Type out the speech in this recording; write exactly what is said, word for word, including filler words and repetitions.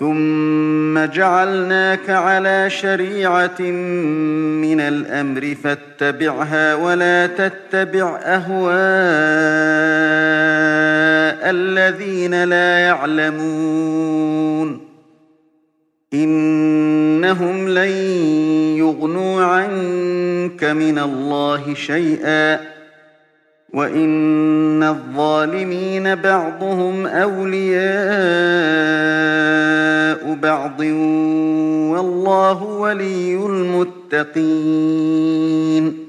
ثم جعلناك على شريعة من الأمر فاتبعها ولا تتبع أهواء الذين لا يعلمون إنهم لن يغنوا عنك من الله شيئا وإن الظالمين بعضهم أولياء بعض والله ولي المتقين